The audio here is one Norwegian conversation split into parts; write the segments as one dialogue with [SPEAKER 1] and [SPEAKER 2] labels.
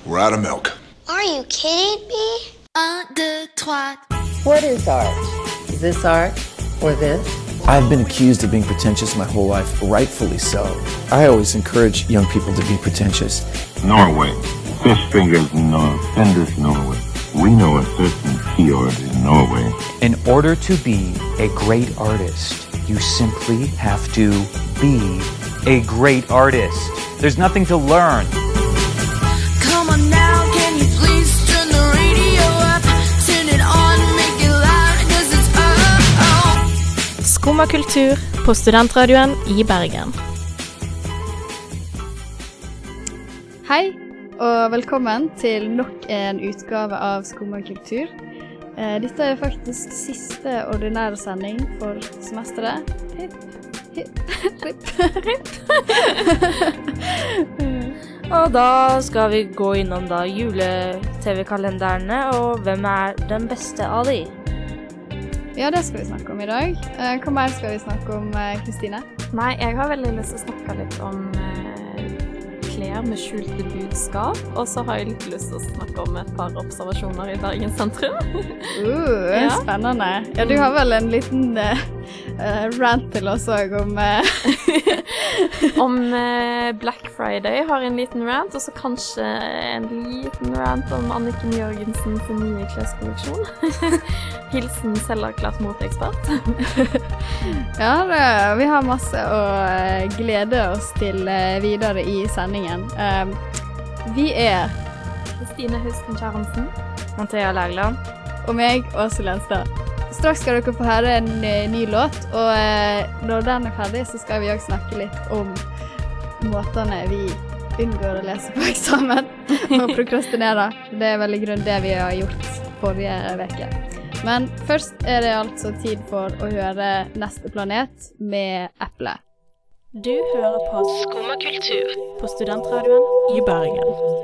[SPEAKER 1] We're out of milk.
[SPEAKER 2] Are you kidding me?
[SPEAKER 3] What is art? Is this art or this?
[SPEAKER 4] I've been accused of being pretentious my whole life, rightfully so. I always encourage young people to be pretentious.
[SPEAKER 5] Norway. Fish fingers in Findus, Norway. We know a certain fjord in Norway.
[SPEAKER 6] In order to be a great artist, you simply have to be a great artist. There's nothing to learn.
[SPEAKER 7] Come on now, can you please turn the radio up? Turn it on, make it loud, 'cause it's
[SPEAKER 8] Skumma kultur på Studentradioen i Bergen.
[SPEAKER 9] Hei, og velkommen til nok en utgave av Skumma kultur. Dette er faktisk siste ordinære sending for semesteret. Ripp.
[SPEAKER 10] Og da skal vi gå innom da jule-tv-kalenderne, og hvem er den beste av de?
[SPEAKER 9] Ja, det skal vi snakke om i dag. Hva mer skal vi snakke om, Kristine?
[SPEAKER 11] Nei, jeg har veldig lyst til å snakke litt om klær med skjulte budskap, og så har jeg litt lyst til å snakke om et par observasjoner i Bergen sentrum.
[SPEAKER 9] Ja. Spennende. Ja, du har vel en liten rant til oss også
[SPEAKER 11] om Black Friday har en liten rant, og så kanskje en liten rant om Anniken Jørgensen sin nye kleskolleksjon. Hilsen selverklært moteekspert.
[SPEAKER 9] Ja, vi har masse å glede oss til videre i sendingen. Vi er
[SPEAKER 11] Kristine Husten Kjæromsen,
[SPEAKER 10] Mathea Lægland
[SPEAKER 9] og meg, Åse Lenstad. Straks skal dere få høre en ny låt, og når den er ferdig så skal vi også snakke litt om måtene vi unngår å lese på eksamen og prokrastinere. Det er vel i grunn det vi har gjort forrige veke. Men først er det altså tid for å høre Neste planet med Eple.
[SPEAKER 8] Du hører på Skumma kultur på Studentradioen i Bergen.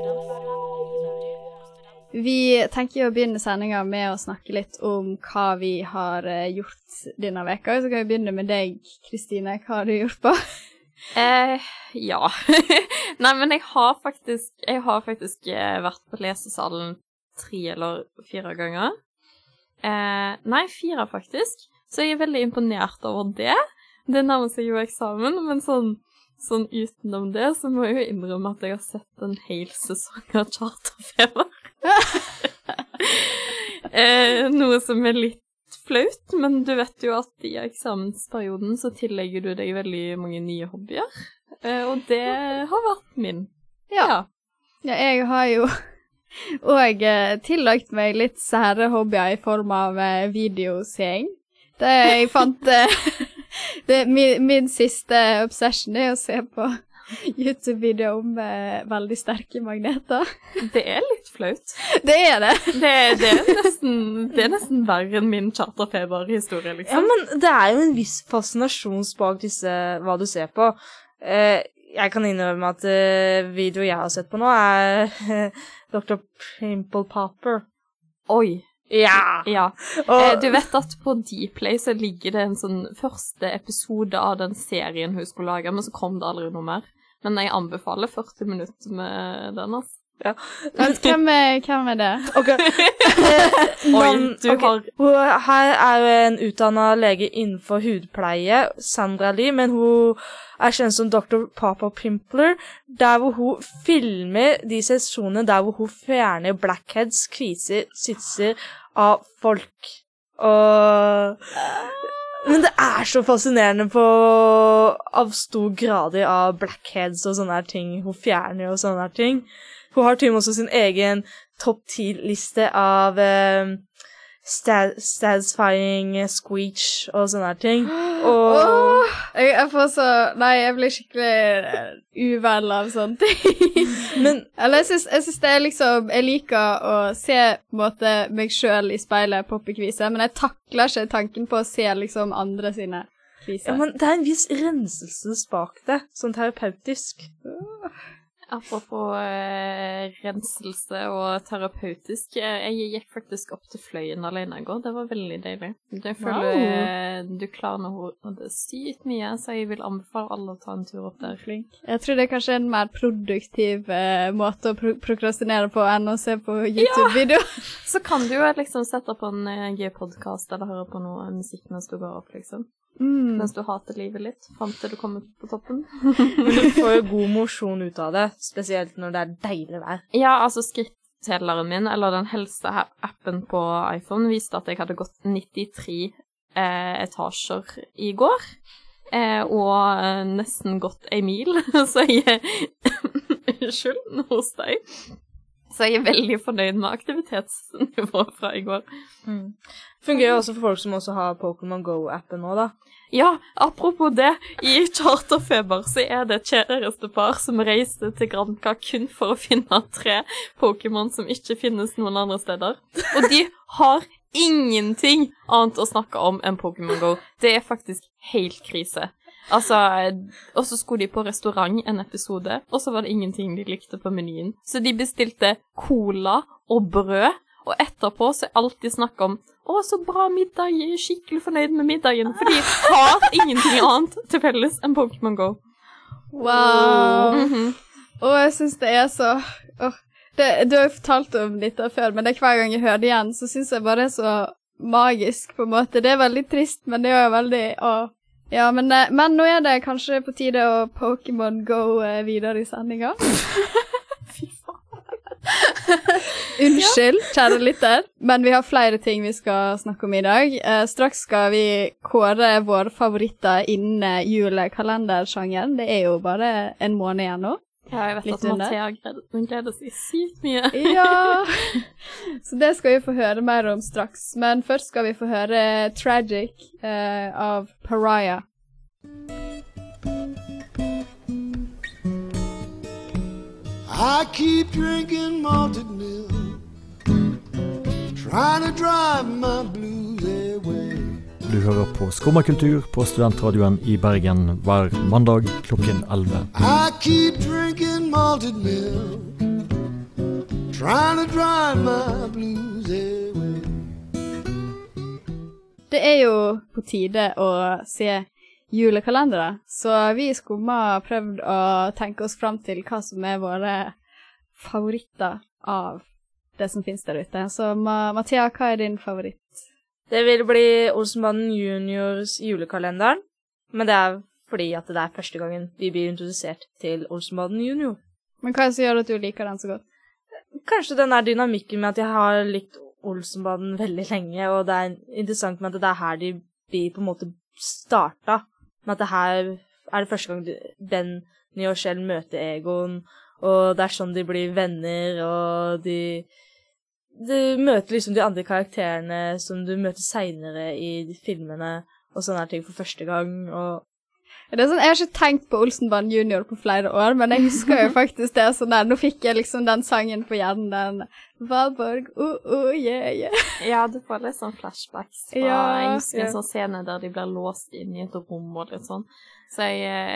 [SPEAKER 9] Vi tenker å begynne sendingen med å snakke litt om hva vi har gjort denne veka. Så kan vi begynne med deg, Kristine. Hva har du gjort på?
[SPEAKER 11] Ja. Nei, men jeg har faktisk vært på lesesalen 3 eller 4 ganger. Nei, 4 faktisk. Så jeg er veldig imponert over det. Det nærmer seg jo eksamen, men sånn utenom det, så må jeg jo innrømme at jeg har sett en hel sesong av Charterfeber. Noe som er litt flaut, men du vet jo at i eksamensperioden så tillegger du deg veldig mange nye hobbyer, og det har vært min. Ja,
[SPEAKER 9] jeg har jo også tillagt meg litt sære hobbyer i form av videoseing. Det jeg fant min siste obsession er å se på YouTube-video om veldig sterke magneter.
[SPEAKER 11] Det er litt flaut.
[SPEAKER 9] Det er det.
[SPEAKER 11] Det er nesten verre enn min Charterfeber-historie, liksom.
[SPEAKER 10] Ja, men det er jo en viss fascinasjon bak hva du ser på. Jeg kan innrømme at video jeg har sett på nå er Dr. Pimple Popper.
[SPEAKER 11] Oi.
[SPEAKER 10] Ja.
[SPEAKER 11] Du vet at på Dplay så ligger det en sånn første episode av den serien hun skulle lage, men så kom det aldri noe mer. Men jeg anbefaler 40 minutter med den, altså.
[SPEAKER 9] Ja. Hvem er det?
[SPEAKER 10] Her er jo en utdannet lege innenfor hudpleie, Sandra Lee, men hun er kjent som Dr. Papa Pimpler, der hvor hun filmer de sesjonene der hvor hun fjerner blackheads, kviser, sytser av folk. Men det er så fascinerende av stor grader av blackheads og sånne ting hun fjerner og sånne ting. Hun har til og med også sin egen topp 10-liste av satisfying squeech og sånne ting.
[SPEAKER 9] Jeg blir skikkelig uvel av sånne ting. Jeg synes det er liksom, jeg liker å se på en måte meg selv i speilet poppekvise, men jeg takler ikke tanken på å se liksom andre sine kviser.
[SPEAKER 10] Ja, men det er en viss renselse bak det, sånn terapeutisk.
[SPEAKER 11] Apropos renselse og terapeutisk, jeg gikk faktisk opp til Fløyen alene I går. Det var veldig deilig. Jeg føler du klarer noe sykt mye, så jeg vil anbefale alle å ta en tur opp der.
[SPEAKER 9] Flink. Jeg tror det er kanskje en mer produktiv måte å prokrastinere på enn å se på YouTube-video.
[SPEAKER 11] Ja! Så kan du jo liksom sette på en gøy podcast eller høre på noe musikk mens du går opp, liksom. Mens du hater livet litt, frem til du kommer på toppen.
[SPEAKER 10] Men du får jo god motion ut av det, spesielt når det deilig vær.
[SPEAKER 11] Ja, altså skrittelleren min, eller den helseappen på iPhone, viste at jeg hadde gått 93 etasjer I går, og nesten gått 1 mil, så jeg unnskyld, hos deg. Så jeg veldig fornøyd med aktivitetsnivået fra I går.
[SPEAKER 10] Fungerer jo også for folk som også har Pokémon Go-appen nå, da.
[SPEAKER 11] Ja, apropos det, I Charterfeber så det et kjærestepar som reiste til Granca kun for å finne 3 Pokémon som ikke finnes noen andre steder. Og de har ingenting annet å snakke om enn Pokémon Go. Det faktisk helt krise. Altså, og så skulle de på restaurant en episode, og så var det ingenting de likte på menyen. Så de bestilte cola og brød, og etterpå så alltid snakket om så bra middag, jeg skikkelig fornøyd med middagen, for de har ingenting annet til felles enn Pokémon Go.
[SPEAKER 9] Wow! Og jeg synes det så... du har jo fortalt om dette før, men det hver gang jeg hører det igjen, så synes jeg bare det så magisk på en måte. Det veldig trist, men det jo veldig... Ja, men nå det kanskje på tide å Pokémon Go videre I sendinga.
[SPEAKER 11] Fy faen.
[SPEAKER 9] Unnskyld, kjære lytter, men vi har flere ting vi skal snakke om I dag. Straks skal vi kåre våre favoritter innen julekalendersjangeren. Det jo bare en måned igjen nå.
[SPEAKER 11] Ja, jeg vet at Mathea gleder seg sykt mye.
[SPEAKER 9] Ja, så det skal vi få høre mer om straks. Men først skal vi få høre Tragic av Pariah.
[SPEAKER 1] I keep drinking malted milk, trying to drive my blues away.
[SPEAKER 12] Du hører på Skummakultur på Studentradioen I Bergen hver mandag klokken 11.
[SPEAKER 1] I keep drinking malted milk, trying to drive my blues away.
[SPEAKER 9] Det jo på tide å se julekalendere, så vi I Skumma har prøvd å tenke oss frem til hva som våre favoritter av det som finnes der ute. Så Mathea, hva din favoritt?
[SPEAKER 10] Det vil bli Olsenbanden Juniors julekalenderen, men det fordi at det første gangen vi blir introdusert til Olsenbanden Junior.
[SPEAKER 9] Men hva som gjør at du liker den så godt?
[SPEAKER 10] Kanskje den dynamikken med at jeg har likt Olsenbanden veldig lenge, og det interessant med at det her de blir på en måte startet, med at det her det første gang Benny og Kjell møter Egon, og det sånn de blir venner, og de møter liksom de andre karakterene som du møter senere I de filmene, og sånne ting for første gang, og...
[SPEAKER 9] Det sånn, jeg har ikke tenkt på Olsenbanden Junior på flere år, men jeg husker jo faktisk det sånn der, nå fikk jeg liksom den sangen på hjernen, den Valborg, yeah, yeah.
[SPEAKER 11] Ja, du får litt sånn flashbacks fra, jeg husker en sånn scene der de blir låst inn I et rom og litt sånn, så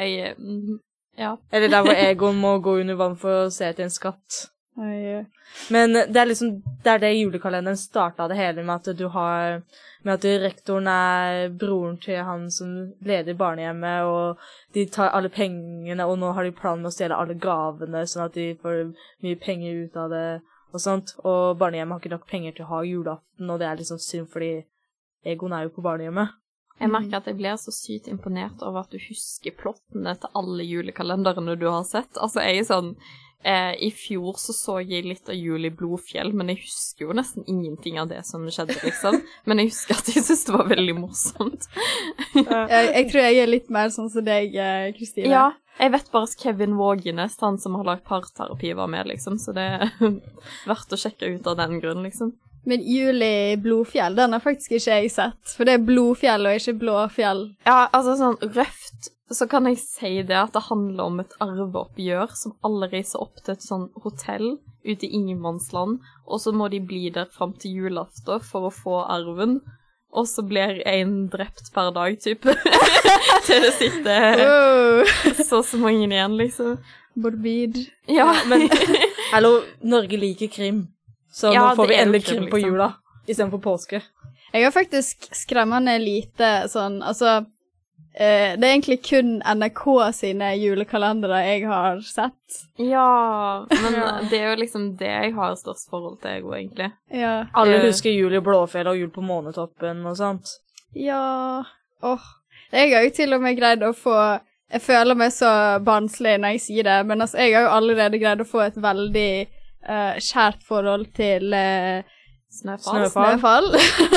[SPEAKER 11] ja.
[SPEAKER 10] Eller der hvor Egon må gå under vann for å se etter en skatt. Men det liksom, det julekalenderen startet det hele med at rektoren broren til han som leder barnehjemmet, og de tar alle pengene, og nå har de planen med å stjele alle gavene, sånn at de får mye penger ut av det, og sånt, og barnehjemmet har ikke nok penger til å ha julaften, og det liksom synd, fordi Egon jo på barnehjemmet.
[SPEAKER 11] Jeg merker at jeg blir så sykt imponert over at du husker plottene til alle julekalenderene du har sett. Altså, jeg sånn... I fjor så jeg litt av Jul I Blodfjell, men jeg husker jo nesten ingenting av det som skjedde, liksom. Men jeg husker at jeg synes det var veldig morsomt.
[SPEAKER 9] Jeg tror jeg litt mer sånn som deg, Kristine.
[SPEAKER 11] Ja, jeg vet bare at Kevin Vågenes, han som har lagt parterapi, var med, liksom. Så det verdt å sjekke ut av den grunn, liksom.
[SPEAKER 9] Men Jul I Blodfjell, den har faktisk ikke jeg sett. For det Blodfjell og ikke Blåfjell.
[SPEAKER 11] Ja, altså sånn røft. Så kan jeg si det at det handler om et arveoppgjør som alle reiser opp til et sånn hotell ute I ingenmannsland, og så må de bli der frem til julaften for å få arven, og så blir en drept per dag, type, til det sitter så mange igjen, liksom.
[SPEAKER 9] morbid.
[SPEAKER 11] Ja,
[SPEAKER 10] men hallo, Norge liker krim. Så nå får vi endelig krim på jula, I stedet for påske.
[SPEAKER 9] Jeg har faktisk skremmende lite sånn, altså, det egentlig kun NRK sine julekalendere jeg har sett.
[SPEAKER 11] Ja, men det jo liksom det jeg har størst forhold til, egentlig.
[SPEAKER 9] Ja.
[SPEAKER 10] Alle husker jul I Blåfjell og jul på Månetoppen og sånt.
[SPEAKER 9] Ja, jeg har jo til og med greid å få, jeg føler meg så barnslig når jeg sier det, men altså, jeg har jo allerede greid å få et veldig kjært forhold til Snøfall.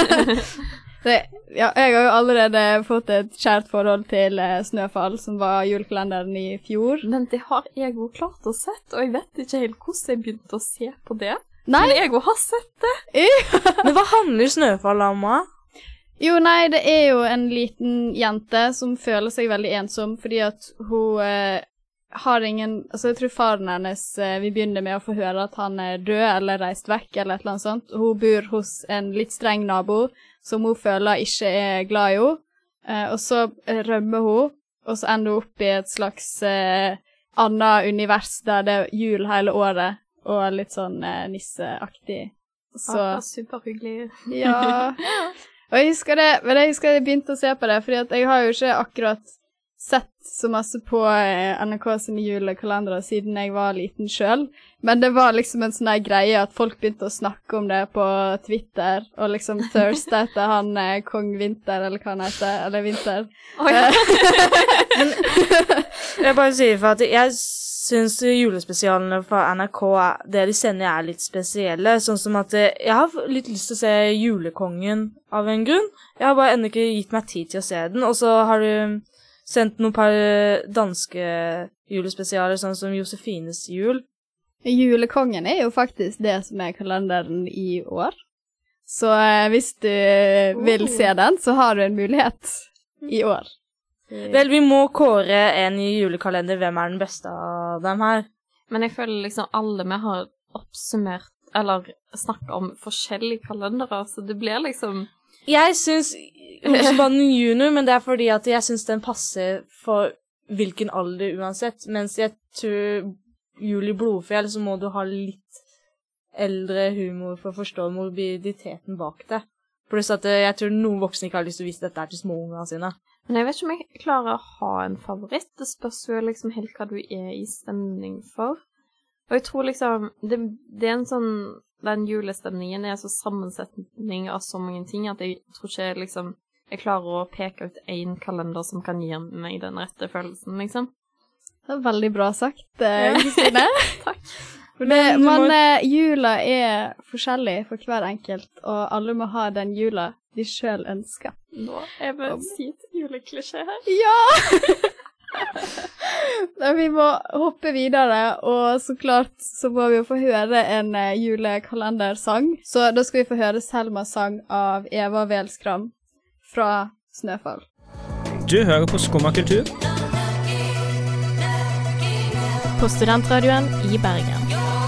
[SPEAKER 9] Jeg har jo allerede fått et kjært forhold til Snøfall, som var julekalenderen I fjor.
[SPEAKER 11] Men det har jeg jo klart å sett, og jeg vet ikke helt hvordan jeg begynte å se på det.
[SPEAKER 9] Nei.
[SPEAKER 11] Men jeg har sett det.
[SPEAKER 10] Men hva handler Snøfall om, da?
[SPEAKER 9] Jo, nei, det jo en liten jente som føler seg veldig ensom, fordi at hun har ingen, altså jeg tror faren hennes vi begynner med å få høre at han død eller reist vekk eller et eller annet sånt. Hun bor hos en litt streng nabo som hun føler ikke glad I henne. Og så rømmer hun, og så ender hun opp I et slags annet univers der det jul hele året, og litt sånn nisseaktig. Så
[SPEAKER 11] superhyggelig.
[SPEAKER 9] Ja. Og jeg husker det, men jeg husker jeg begynte å se på det, fordi at jeg har jo ikke akkurat sett så masse på NRK sine julekalendere siden jeg var liten selv, men det var liksom en sånn der greie at folk begynte å snakke om det på Twitter, og liksom thirst etter han Kong Vinter, eller hva han heter, eller Vinter.
[SPEAKER 10] Men jeg bare sier for at jeg synes julespesialene fra NRK, det de sender litt spesielle, sånn som at jeg har litt lyst til å se Julekongen av en grunn. Jeg har bare enda ikke gitt meg tid til å se den, og så har du sendt noen par danske julespesialer, sånn som Josefines jul.
[SPEAKER 9] Julekongen jo faktisk det som kalenderen I år. Så hvis du vil se den, så har du en mulighet I år.
[SPEAKER 10] Vel, vi må kåre en I julekalender. Hvem den beste av dem her?
[SPEAKER 11] Men jeg føler liksom alle vi har oppsummert, eller snakket om forskjellige kalendere, så det blir liksom...
[SPEAKER 10] Jeg synes Olsenbanden junior, men det fordi at jeg synes den passer for hvilken alder uansett, mens jeg tror Jul I Blodfjell så må du ha litt eldre humor for å forstå morbiditeten bak det. Pluss at jeg tror noen voksne ikke har lyst til å vise dette til små unger sine.
[SPEAKER 11] Men jeg vet ikke om jeg klarer å ha en favoritt. Det spørs jo liksom helt hva du I stemning for. Og jeg tror liksom, det en sånn, den julestemningen så sammensetning av så mange ting, at jeg tror ikke liksom, jeg klarer å peke ut en kalender som kan gi meg den rette følelsen, liksom.
[SPEAKER 9] Det veldig bra sagt, Kristine.
[SPEAKER 11] Takk.
[SPEAKER 9] Men jula forskjellig for hver enkelt, og alle må ha den jula de selv ønsker.
[SPEAKER 11] Nå vil si et juleklisjé her.
[SPEAKER 9] Ja! Vi må hoppe videre, og så klart så må vi jo få høre en julekalendersang. Så da skal vi få høre Selmas sang av Eva Velskram fra Snøfall.
[SPEAKER 13] Du hører på Skumma kultur
[SPEAKER 8] på Studentradioen I Bergen.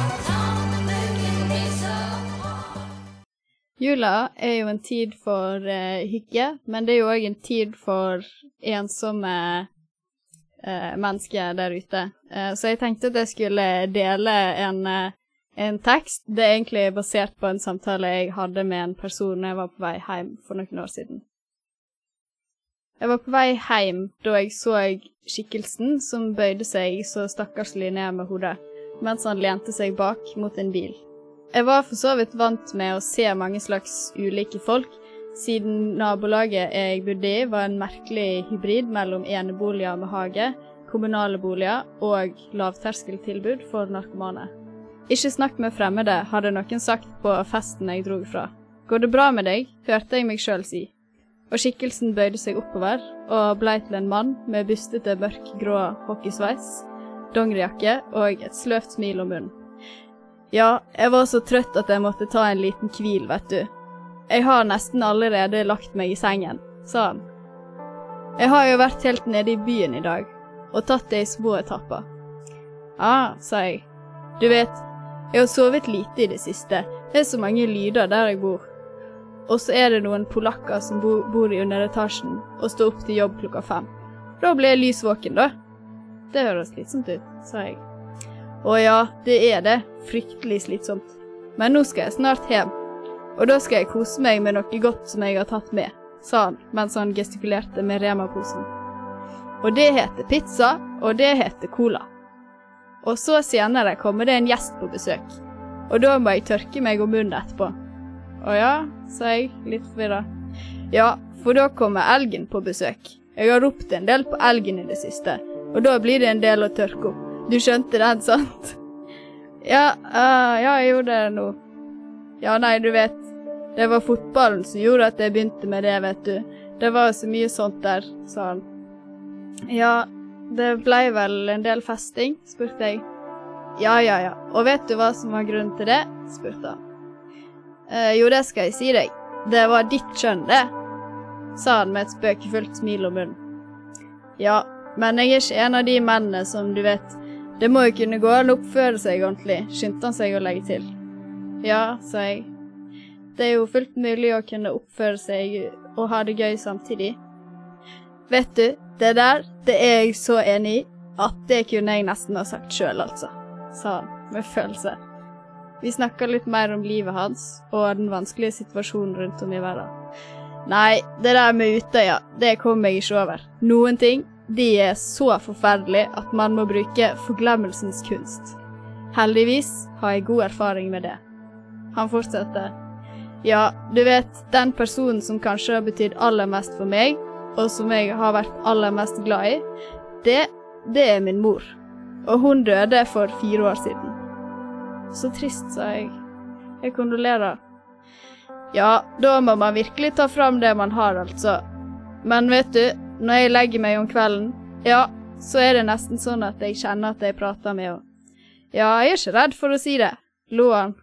[SPEAKER 9] Jula jo en tid for hygge, men det jo også en tid for ensomme mennesker der ute. Så jeg tenkte at jeg skulle dele en tekst. Det egentlig basert på en samtale jeg hadde med en person når jeg var på vei hjem for noen år siden. Jeg var på vei hjem da jeg så skikkelsen som bøyde seg så stakkarslig ned med hodet, mens han lente seg bak mot en bil. Jeg var for så vidt vant med å se mange slags ulike folk, siden nabolaget jeg bodde I var en merkelig hybrid mellom eneboliger med hage, kommunale boliger og lavterskeltilbud for narkomane. Ikke snakk med fremmede, hadde noen sagt på festen jeg drog fra. Går det bra med deg? Hørte jeg meg selv si. Og skikkelsen bøyde seg oppover, og ble til en mann med bustete mørk-grå hockeysveis, dongerijakke og et sløvt smil om munnen. Ja, jeg var så trøtt at jeg måtte ta en liten hvil, vet du. Jeg har nesten allerede lagt meg I sengen, sa han. Jeg har jo vært helt nede I byen I dag, og tatt det I små etapper. Ah, sa jeg. Du vet, jeg har sovet lite I det siste. Det så mange lyder der jeg bor. Og så det noen polakker som bor I underetasjen, og står opp til jobb 5:00. Da blir jeg lysvåken, da. Det høres litt sånt ut, sa jeg. Og ja, det er det. Fryktelig slitsomt. Men nå skal jeg snart hjem. Og da skal jeg kose meg med noe godt som jeg har tatt med, sa han, mens han gestikulerte med Rema-posen. Og det heter pizza, og det heter cola. Og så senere kommer det en gjest på besøk. Og da må jeg tørke meg om munnen etterpå. Å ja, sa jeg, litt forvirret. Ja, for da kommer elgen på besøk. Jeg har ropt en del på elgen i det siste, og da blir det en del å tørke opp. Du skjønte den, sant? Ja, jeg gjorde det nå. Ja, nei, du vet, det var fotballen som gjorde at jeg begynte med det, vet du. Det var så mye sånt der, sa han. Ja, det ble vel en del festing, spurte jeg. Ja. Og vet du hva som var grunnen til det? Spurte han. Jo, det skal jeg si deg. Det var ditt kjønn, det, sa han med et spøkefullt smil om munnen. Ja, men jeg er ikke en av de mennene som du vet. Det må jo kunne gå an å oppføre seg ordentlig, skyndte han seg å legge til. Ja, sa jeg. Det er jo fullt mulig å kunne oppføre seg og ha det gøy samtidig. Vet du, det der, det er jeg så enig i, at det kunne jeg nesten ha sagt selv, altså, sa han med følelse. Vi snakket litt mer om livet hans og den vanskelige situasjonen rundt om i verden. Nei, det der med Utøya, det kom jeg ikke over. Noen ting, de er så forferdelige at man må bruke forglemmelsens kunst. Heldigvis har jeg god erfaring med det. Han fortsatte. Ja, du vet, den personen som kanskje har betydd aller mest for meg, og som jeg har vært aller mest glad i, det er min mor. Og hun døde for 4 år siden. Så trist, sa jeg. Jeg kondolerer. Ja, da må man virkelig ta fram det man har, altså. Men vet du, når jeg legger meg om kvelden, ja, så er det nesten sånn at jeg kjenner at jeg prater med henne. Ja, jeg er ikke redd for å si det, lo han.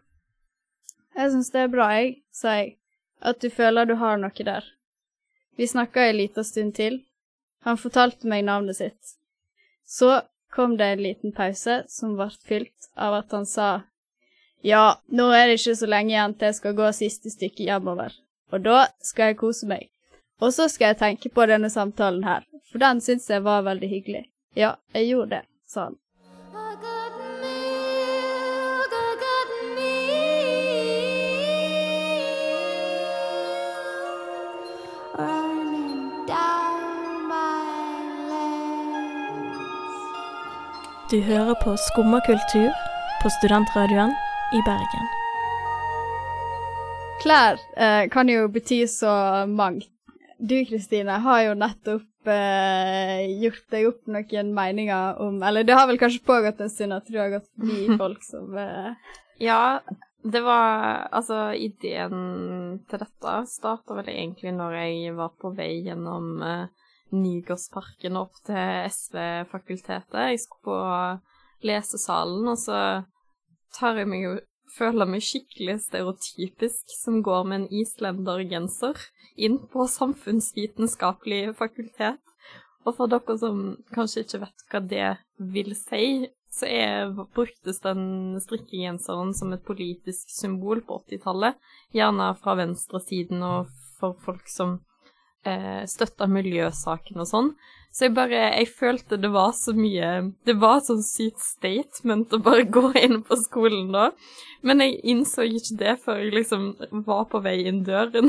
[SPEAKER 9] Jeg synes det er bra, sa jeg, at du føler du har noe der. Vi snakket en liten stund til. Han fortalte meg navnet sitt. Så kom det en liten pause som ble fylt av at han sa, ja, nå er det ikke så lenge igjen til jeg skal gå siste stykke hjemover, og da skal jeg kose meg. Og så skal jeg tenke på denne samtalen her, for den synes jeg var veldig hyggelig. Ja, jeg gjorde det, sa han.
[SPEAKER 8] Du hører på Skumma kultur på Studentradioen i Bergen.
[SPEAKER 9] Klær kan jo bety så mangt. Du, Kristine, har jo nettopp gjort deg opp noen meninger om, eller det har vel kanskje pågått en stund at du har gått forbi folk som...
[SPEAKER 11] Ja, det var, altså ideen til dette startet vel egentlig når jeg var på vei gjennom Nygårdsparken opp til SV-fakultetet. Jeg skulle på lesesalen, og så føler meg skikkelig stereotypisk som går med en islendergenser inn på samfunnsvitenskapelig fakultet. Og for dere som kanskje ikke vet hva det vil si, så bruktes den strikkegenseren som et politisk symbol på 80-tallet, gjerne fra venstresiden og for folk som støtta miljøsaken og sånn. Så jeg følte det var så mye, det var sånn sykt statement å bare gå inn på skolen da. Men jeg innså ikke det før jeg liksom var på vei inn døren.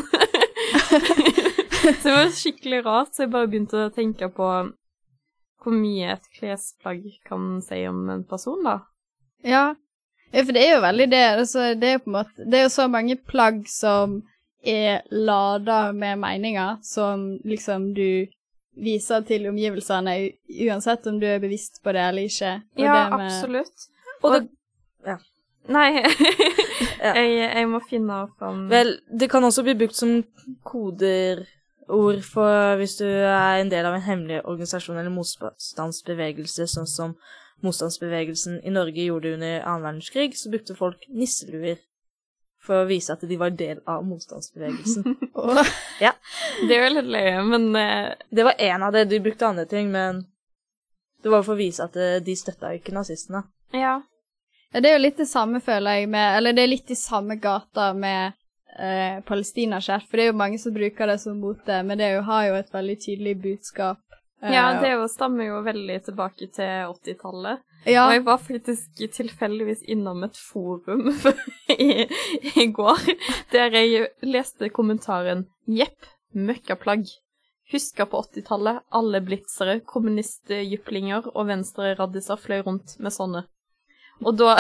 [SPEAKER 11] Så det var skikkelig rart, så jeg bare begynte å tenke på hvor mye et klesplagg kan si om en person da.
[SPEAKER 9] Ja, for det er jo veldig det. Altså, det er jo på en måte, det er jo så mange plagg som er ladet med meninger som liksom du viser til omgivelsene, uansett om du er bevisst på det eller ikke. Og
[SPEAKER 11] ja,
[SPEAKER 9] det med...
[SPEAKER 11] absolutt. Og det... Ja. Nei, jeg må finne fram...
[SPEAKER 10] Vel, det kan også bli brukt som koderord for hvis du er en del av en hemmelig organisasjon eller motstandsbevegelse, sånn som motstandsbevegelsen i Norge gjorde under 2. verdenskrig, så brukte folk nisseluer for å vise at de var del av motstandsbevegelsen. Ja.
[SPEAKER 11] Det er jo litt løye, men...
[SPEAKER 10] Det var en av det, de brukte andre ting, men det var for å vise at de støttet ikke nazistene.
[SPEAKER 11] Ja.
[SPEAKER 9] Det er jo litt det samme, føler jeg, eller det er litt i samme gata med palestinaskjerf, for det er jo mange som bruker det som mote, men det har jo et veldig tydelig budskap.
[SPEAKER 11] Ja, det stammer jo veldig tilbake til 80-tallet.
[SPEAKER 9] Ja.
[SPEAKER 11] Og jeg var faktisk tilfeldigvis innom et forum i går, der jeg leste kommentaren «Jepp, møkkaplagg. Husker på 80-tallet, alle blitzere, kommunistjyplinger og venstre raddiser fløy rundt med sånne. Og da...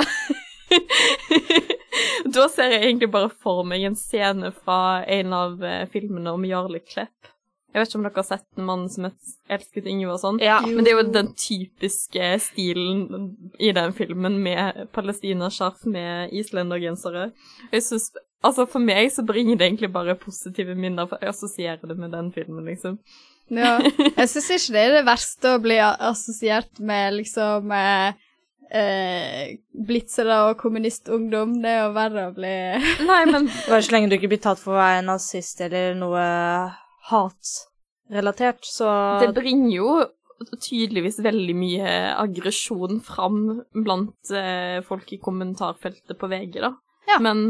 [SPEAKER 11] da ser jeg egentlig bare for meg en scene fra en av filmene om Jarle Klepp. Jeg vet ikke om dere har sett En mann som elsket Yngve og sånn, men det er jo den typiske stilen i den filmen med palestinaskjerf med islendergensere. Jeg synes, altså for meg så bringer det egentlig bare positive minner, for jeg assosierer det med den filmen, liksom.
[SPEAKER 9] Ja, jeg synes ikke det er det verste å bli assosiert med, liksom, blitzere og kommunistungdom. Det er jo verre å bli...
[SPEAKER 10] Nei, men bare så lenge du ikke blir tatt for å være nazist eller noe hatrelatert, så...
[SPEAKER 11] Det bringer jo tydeligvis veldig mye aggresjon fram blant folk i kommentarfeltet på VG, da.
[SPEAKER 9] Ja.
[SPEAKER 11] Men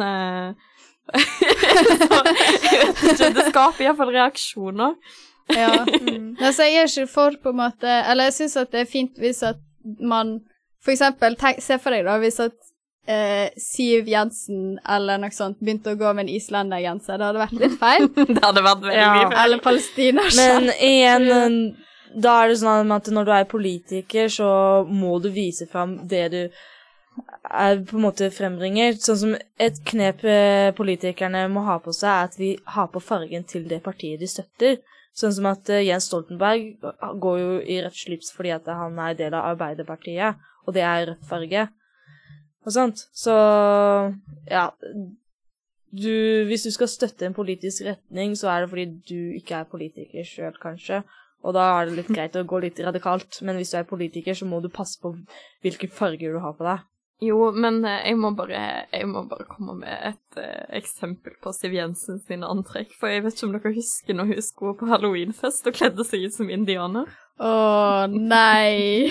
[SPEAKER 11] så, jeg vet ikke, det skaper i hvert fall reaksjoner.
[SPEAKER 9] Ja. Altså, jeg er ikke for på en måte, eller jeg synes at det er fint hvis at man, for eksempel, se for deg da, hvis at Siv Jensen eller noe sånt begynte å gå med en islendergenser, det hadde vært litt feil.
[SPEAKER 11] Det hadde vært veldig feil.
[SPEAKER 9] Eller Palestina.
[SPEAKER 10] Men igjen, da er det sånn at når du er politiker, så må du vise fram det du er på en måte frembringer. Sånn som et knep politikerne må ha på seg, er at vi har på fargen til det partiet de støtter. Sånn som at Jens Stoltenberg går jo i rødt slips fordi at han er del av Arbeiderpartiet, og det er rødt farge. Og sånt. Så, ja, hvis du skal støtte en politisk retning, så er det fordi du ikke er politiker selv, kanskje. Og da er det litt greit å gå litt radikalt. Men hvis du er politiker, så må du passe på hvilke farger du har på deg.
[SPEAKER 11] Jo, men jeg må bare komme med et eksempel på Siv Jensen sine antrekk, for jeg vet ikke om dere husker når hun skulle på Halloweenfest og kledde seg ut som indianer.
[SPEAKER 9] Åh, nei!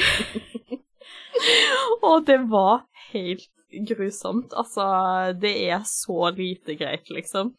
[SPEAKER 11] Og det var helt grusomt. Altså, det er så lite greit, liksom.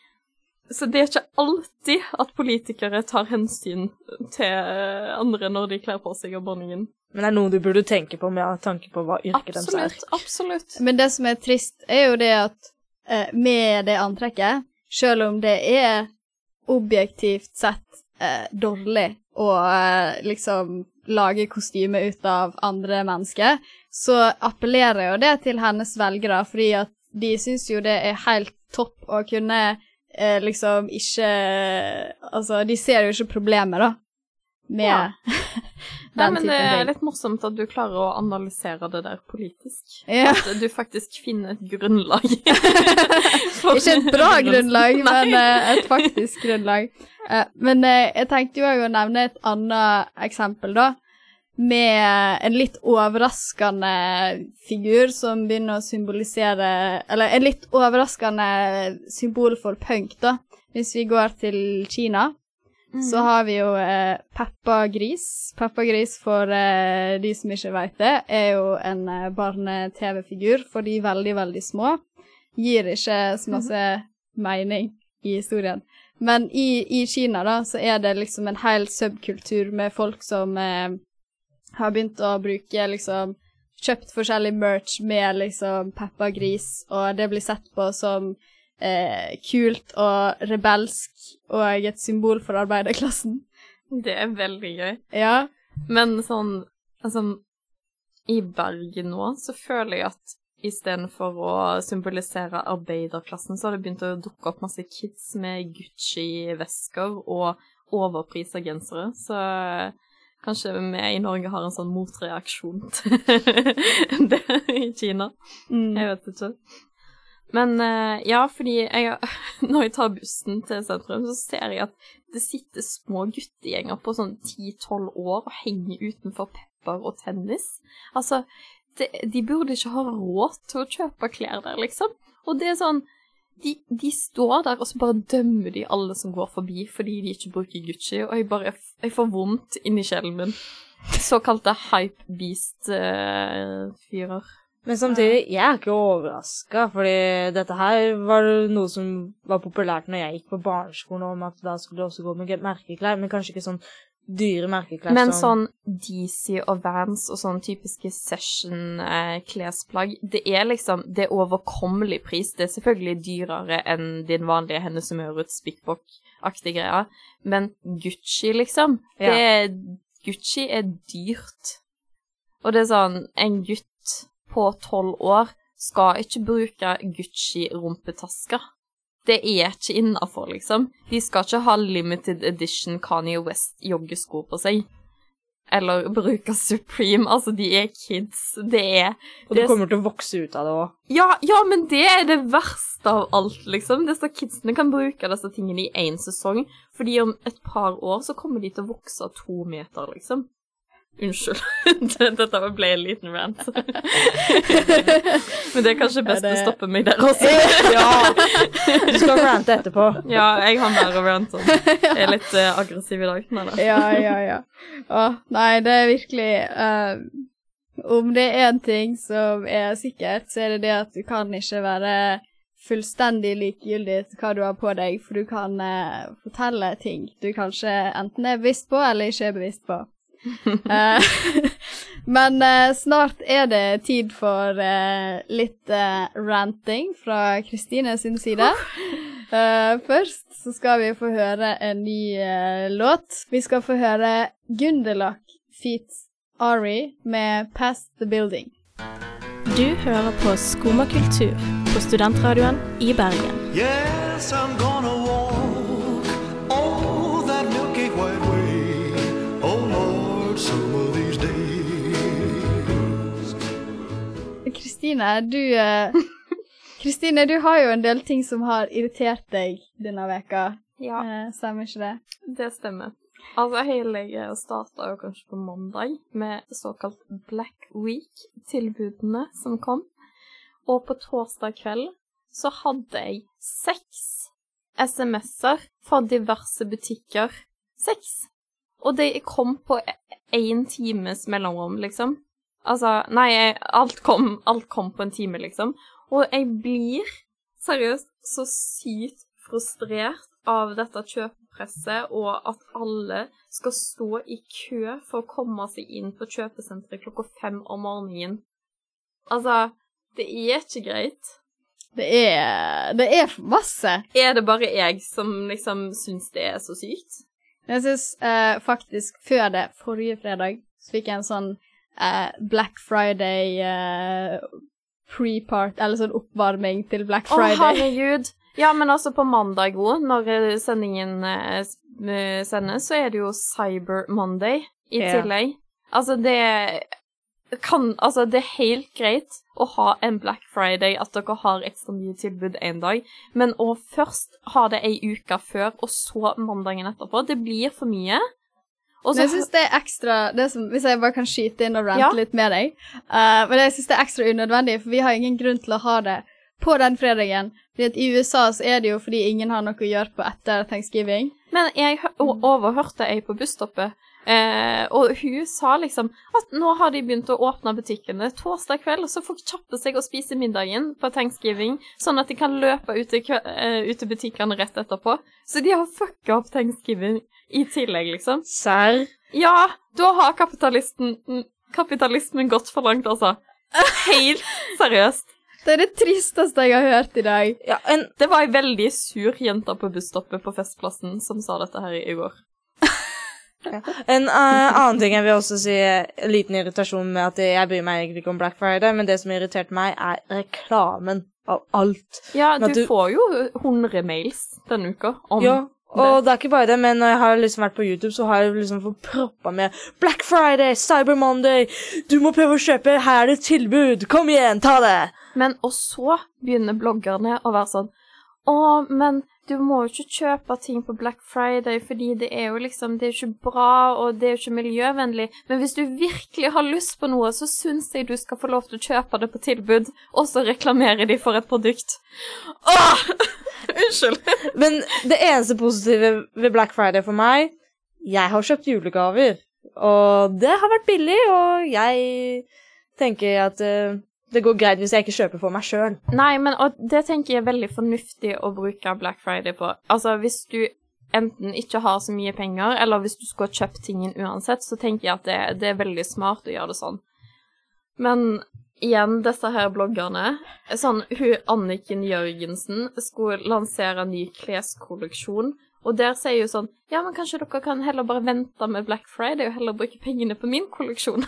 [SPEAKER 11] Så det er ikke alltid at politikere tar hensyn til andre når de kler på seg av dronningen.
[SPEAKER 10] Men det er noe du burde tenke på med tanke på hva yrket deres er.
[SPEAKER 11] Absolutt.
[SPEAKER 9] Men det som er trist er jo det at med det antrekket, selv om det er objektivt sett dårlig å liksom lage kostyme ut av andre mennesker, så appellerer jo det til hennes velgere, fordi at de synes jo det er helt topp å kunne liksom ikke, altså de ser jo ikke problemet da, med
[SPEAKER 11] Nei, men det er litt morsomt at du klarer å analysere det der politisk.
[SPEAKER 9] Ja.
[SPEAKER 11] At du faktisk finner et grunnlag.
[SPEAKER 9] Ikke et bra grunnlag, men et faktisk grunnlag. Men jeg tenkte jo å nevne et annet eksempel da, med en litt overraskende figur som begynner å symbolisere, eller en litt overraskende symbol for punk da, hvis vi går til Kina. Så har vi jo Peppa Gris. Peppa Gris, for de som ikke vet det, er jo en barne-tv-figur for de veldig, veldig små. Gir ikke så masse mening i historien. Men i Kina da, så er det liksom en hel subkultur med folk som har begynt å bruke liksom, kjøpt forskjellig merch med liksom Peppa Gris, og det blir sett på som kult og rebelsk og et symbol for arbeiderklassen.
[SPEAKER 11] Det er veldig gøy.
[SPEAKER 9] Ja.
[SPEAKER 11] Men sånn, altså, i Bergen nå, så føler jeg at i stedet for å symbolisere arbeiderklassen, så har det begynt å dukke opp masse kids med Gucci-vesker og overpriset gensere, så kanskje vi i Norge har en sånn motreaksjon til det i Kina. Jeg vet ikke. Men ja, fordi når jeg tar bussen til sentrum, så ser jeg at det sitter små guttegjenger på sånn 10-12 år og henger utenfor pepper og tennis. Altså, de burde ikke ha råd til å kjøpe klær der, liksom. Og det er sånn, de står der og så bare dømmer de alle som går forbi fordi de ikke bruker Gucci, og jeg får vondt inn i sjelen min. Såkalte hype-beast-fyrer.
[SPEAKER 10] Men samtidig, jeg er ikke overrasket, fordi dette her var noe som var populært når jeg gikk på barneskolen, om at da skulle du også gå med merkeklær, men kanskje ikke sånn dyre merkeklær
[SPEAKER 11] Men sånn DC og Vans og sånn typiske session-klesplagg, det liksom, det overkommelig pris. Det selvfølgelig dyrere enn din vanlige Hennes & Mauritz Spickbock-aktige greier. Men Gucci liksom, Gucci dyrt. Og det sånn, en gutt på 12 år skal ikke bruke Gucci-rumpetasker. Det ikke innenfor, liksom. De skal ikke ha limited edition Kanye West joggesko på seg. Eller bruke Supreme. Altså, de kids.
[SPEAKER 10] Og det kommer til å vokse ut av det også.
[SPEAKER 11] Ja, men det det verste av alt, liksom. Disse kidsene kan bruke disse tingene i en sesong, fordi om et par år så kommer de til å vokse 2 meter, liksom. Unnskyld, dette ble en liten rant. Men det kanskje best å stoppe meg der også.
[SPEAKER 10] Ja, du skal rante etterpå.
[SPEAKER 11] Ja, jeg har mer å rante om. Jeg litt aggressiv i dag.
[SPEAKER 9] Ja. Nei, det virkelig... om det en ting som sikkert, så det det at du kan ikke være fullstendig likegyldig til hva du har på deg, for du kan fortelle ting du kanskje enten bevisst på, eller ikke bevisst på. Men snart det tid for litt ranting fra Kristine sin side. Først så skal vi få høre en ny låt. Vi skal få høre Gunderlach feat. Ari med Past the Building.
[SPEAKER 8] Du hører på Skumma Kultur på Studentradioen i Bergen.
[SPEAKER 1] Yes, I'm gonna walk all that milky white way. Oh Lord, some of these days.
[SPEAKER 9] Kristine, du har jo en del ting som har irritert deg denne veka.
[SPEAKER 11] Ja.
[SPEAKER 9] Stemmer ikke det?
[SPEAKER 11] Det stemmer. Altså, hele jeg startet jo kanskje på mandag med såkalt Black Week-tilbudene som kom. Og på torsdag kveld så hadde jeg 6 sms'er fra diverse butikker. 6! Og det kom på 1 times mellomrom, liksom. Altså, nei, alt kom på en time, liksom. Og jeg blir seriøst så sykt frustrert av dette kjøpepresset, og at alle skal stå i kø for å komme seg inn på kjøpesenteret 5:00 om morgenen. Altså, det ikke greit.
[SPEAKER 9] Det for masse.
[SPEAKER 11] Det bare jeg som liksom synes det så sykt?
[SPEAKER 9] Jeg synes faktisk før det, forrige fredag, så fikk jeg en sånn Black Friday pre-part, eller sånn oppvarming til Black Friday.
[SPEAKER 11] Herregud! Ja, men altså på mandag også, når sendingen sendes, så det jo Cyber Monday i tillegg. Altså det helt greit å ha en Black Friday, at dere har ekstra mye tilbud en dag, men å først ha det en uke før, og så mandagen etterpå, det blir for mye.
[SPEAKER 9] Men jeg synes det ekstra, hvis jeg bare kan skyte inn og rante litt med deg, men jeg synes det ekstra unødvendig, for vi har ingen grunn til å ha det på den fredagen. Fordi at i USA så det jo fordi ingen har noe å gjøre på etter Thanksgiving.
[SPEAKER 11] Men jeg overhørte jeg på busstoppet, og hun sa liksom at nå har de begynt å åpne butikkene torsdag kveld, så folk kjappe seg og spise middagen på Thanksgiving, sånn at de kan løpe ut til butikkene rett etterpå. Så de har fucket opp Thanksgiving i tillegg, liksom.
[SPEAKER 10] Serr?
[SPEAKER 11] Ja, da har kapitalismen gått for langt, altså. Helt seriøst.
[SPEAKER 9] Det det tristeste jeg har hørt i dag.
[SPEAKER 11] Ja, det var en veldig sur jente på busstoppet på festplassen som sa dette her i går.
[SPEAKER 10] En annen ting jeg vil også si, en liten irritasjon med at jeg bryr meg egentlig ikke om Black Friday, men det som irriterte meg reklamen av alt.
[SPEAKER 11] Ja, du får jo 100 mails denne uka om
[SPEAKER 10] ja, og det ikke bare det, men når jeg har liksom vært på YouTube, så har jeg liksom fått proppet med Black Friday, Cyber Monday, du må prøve å kjøpe, her det tilbud, kom igjen, ta det!
[SPEAKER 11] Men og så begynner bloggerne å være sånn, men du må jo ikke kjøpe ting på Black Friday, fordi det jo liksom, det ikke bra, og det jo ikke miljøvennlig. Men hvis du virkelig har lyst på noe, så synes jeg du skal få lov til å kjøpe det på tilbud, og så reklamerer de for et produkt. Unnskyld.
[SPEAKER 10] Men det eneste positive ved Black Friday for meg, jeg har kjøpt julegaver, og det har vært billig, og jeg tenker at det går greit hvis jeg ikke kjøper for meg selv.
[SPEAKER 11] Nei, men og det tenker jeg veldig fornuftig å bruke Black Friday på. Altså, hvis du enten ikke har så mye penger, eller hvis du skal kjøpe tingen uansett, så tenker jeg at det veldig smart å gjøre det sånn. Men igjen, disse her bloggerne, Anniken Jørgensen skulle lansere en ny kleskolleksjon, og der sier jo sånn, ja, men kanskje dere kan heller bare vente med Black Friday og heller bruke pengene på min kolleksjon.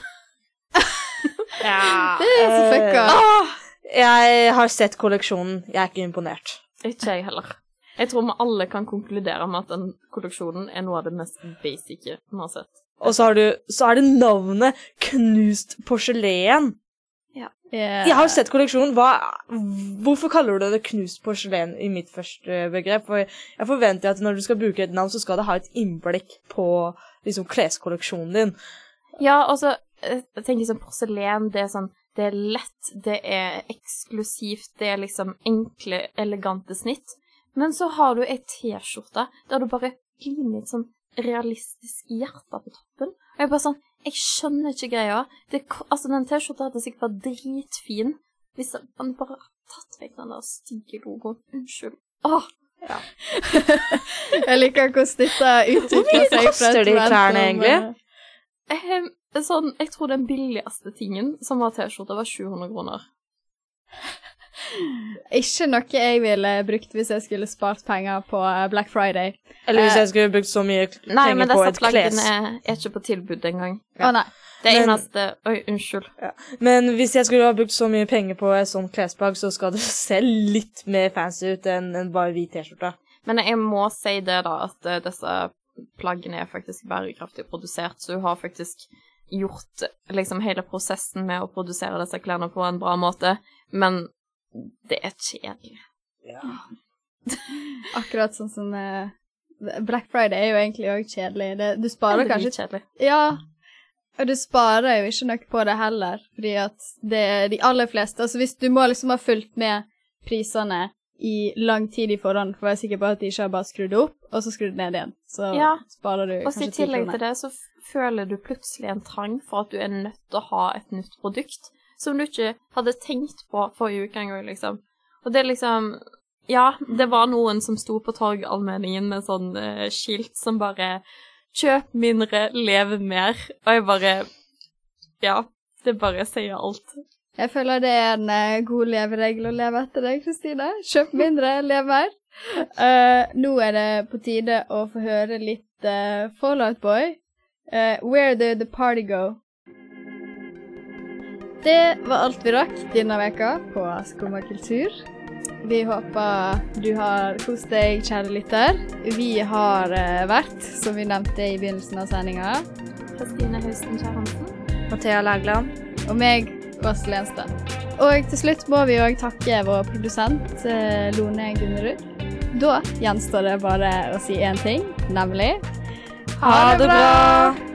[SPEAKER 10] Ja.
[SPEAKER 9] Det så fucka.
[SPEAKER 10] Jeg har sett kolleksjonen, jeg er ikke imponert.
[SPEAKER 11] Ikke jeg heller. Jeg tror vi alle kan konkludere med at den kolleksjonen er noe av det mest basice vi har sett.
[SPEAKER 10] Og så er det navnet Knust Porselen.
[SPEAKER 11] Ja.
[SPEAKER 10] Jeg har sett kolleksjonen. Hvorfor kaller du det Knust Porselen i mitt første begrep? For jeg forventer at når du skal bruke et navn, så skal det ha et innblikk på liksom kleskolleksjonen din.
[SPEAKER 11] Ja, altså, jeg tenker sånn porselen, det er sånn, det er lett, det er eksklusivt, det er liksom enkle, elegante snitt. Men så har du en t-skjorte der du bare limer et sånn realistisk hjerte på toppen. Og jeg bare sånn, jeg skjønner ikke greia. Altså, den t-skjorta hadde sikkert vært dritfin hvis man bare tatt vekk den der stygge logoen. Unnskyld. Åh! Ja.
[SPEAKER 9] Jeg liker hvordan dette utvikler seg.
[SPEAKER 10] Hvor koster de klærne egentlig?
[SPEAKER 11] Jeg tror den billigste tingen som var t-skjorta var 700 kroner.
[SPEAKER 9] Ikke noe jeg ville brukt hvis jeg skulle spart penger på Black Friday.
[SPEAKER 10] Eller hvis jeg skulle brukt så mye penger på et kles.
[SPEAKER 11] Nei, men disse plaggene er ikke på tilbud engang.
[SPEAKER 9] Ja. Nei.
[SPEAKER 11] Det eneste... Oi, unnskyld.
[SPEAKER 10] Ja. Men hvis jeg skulle ha brukt så mye penger på et sånt klesplagg, så skal det se litt mer fancy ut enn bare hvit t-skjorte.
[SPEAKER 11] Men jeg må si det da, at disse plaggene er faktisk bærekraftig produsert, så du har faktisk gjort liksom hele prosessen med å produsere disse klærne på en bra måte, men det er kjedelig.
[SPEAKER 10] Ja.
[SPEAKER 9] Akkurat sånn som Black Friday er jo egentlig også kjedelig. Du sparer kanskje...
[SPEAKER 11] Kjedelig.
[SPEAKER 9] Ja, og du sparer jo ikke nok på det heller, fordi at det er de aller fleste. Altså hvis du må liksom ha fulgt med prisene i lang tid i forhånd, for å være sikker på at de ikke har bare skrudd opp, og så skrudd ned igjen. Så sparer du kanskje 10 kroner. Og i tillegg til det, så føler du plutselig en trang for at du er nødt til å ha et nytt produkt, som du ikke hadde tenkt på forrige uke en gang, liksom. Og det er liksom, ja, det var noen som sto på Torgallmenningen med sånn skilt som bare, kjøp mindre, leve mer. Og jeg bare, ja, det bare sier alt. Jeg føler det er en god leveregel å leve etter deg, Kristine. Kjøp mindre, lev mer. Nå er det på tide å få høre litt Fall Out Boy. Where did the party go? Det var alt vi rakk denne veka på Skumma Kultur. Vi håper du har kost deg, kjære lytter. Vi har vært, som vi nevnte i begynnelsen av sendingen,
[SPEAKER 11] Kristine Hausten Kjærhansen,
[SPEAKER 10] Mathea Lægland
[SPEAKER 9] og meg, Åse Lenstad. Og til slutt må vi også takke vår produsent, Lone Gunnerud. Da gjenstår det bare å si en ting, nemlig
[SPEAKER 10] ha det bra!